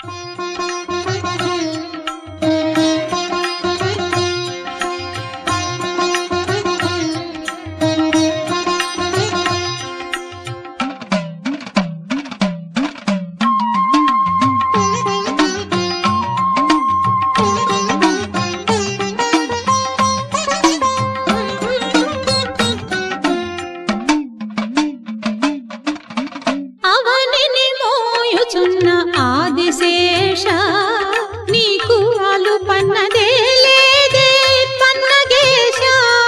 ఆదిశేష నీకు అలుపన్నదే లేదే పన్నగేశ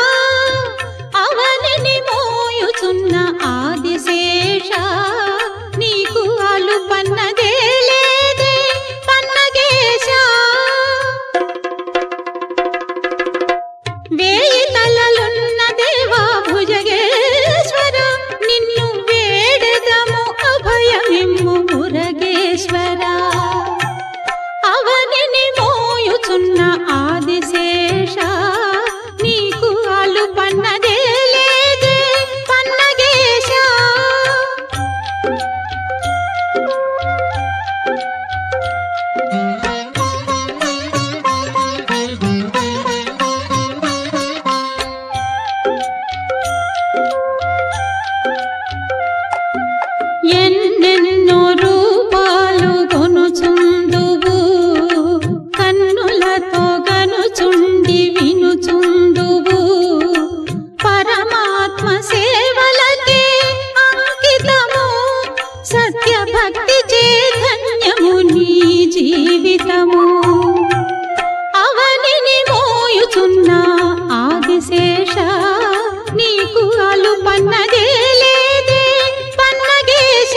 అవనిని మోయుచున్న ఆదిశేష నీకు అలుపన్నదే లేదే పన్నగేశ వేయి తలలున్న దేవా భుజగేశ్వర నిన్ను వేడెదము అభయమిమ్ము మురగేశ్వర అవనిని మోయుచున్న ఆదిశేష నీకు అలుపన్నదే లేదే పన్నగేశ ఎన్నెన్నో రూపాలు కొనుచుందువు కన్నులతో గనుచుండి వినుచుందువు పరమాత్మ సేవలకే అంకితము సత్య భక్తి చైతన్యము నీ జీవితము అవనిని మోయుచున్న ఆదిశేష నీకు అలుపన్నదే లేదే పన్నగేశ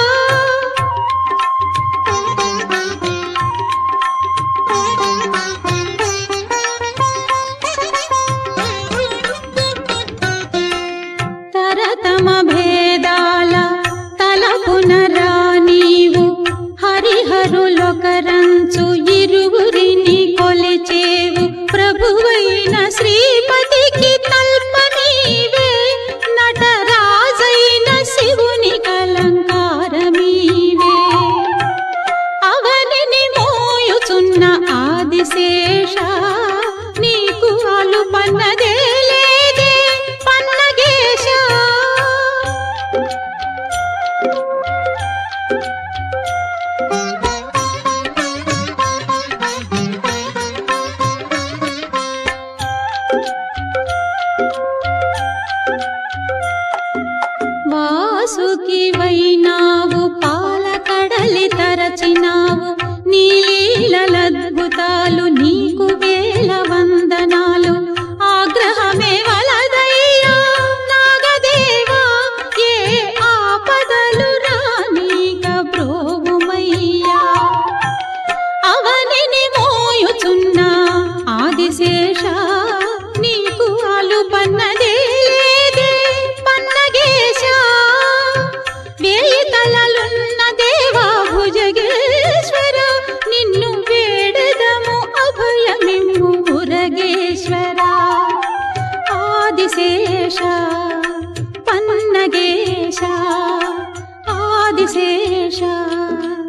తరతమ భేదాల తలపునరా నీవు హరిహరులొకరంచు ఇరువురిని కొలిచేవు ప్రభువైన శ్రీపతికి తల్పమీవే నటరాజైన శివుని కలంకారమీవే అవనిని మోయుచున్న ఆదిశేష నీకు అలుపన్నదే లేదే పన్నగేశ వాసుకి వైనావు పాలకడలి తరచినావు నీ లీలలద్భుతాలు నీకు వేల వందనాలు ఆగ్రహమే వలదయ్యా నాగదేవా ఏ ఆపదలు రానీక బ్రోవుమయ్యా అవనిని మోయుచున్న ఆదిశేష నీకు అలుపన్నదే లేదే పన్నగేశ వేయి తలలున్న దేవా భుజగేశ్వర నిన్ను వేడెదము అభయమిమ్ము మురగేశ్వర ఆదిశేష పన్నగేశ ఆదిశేష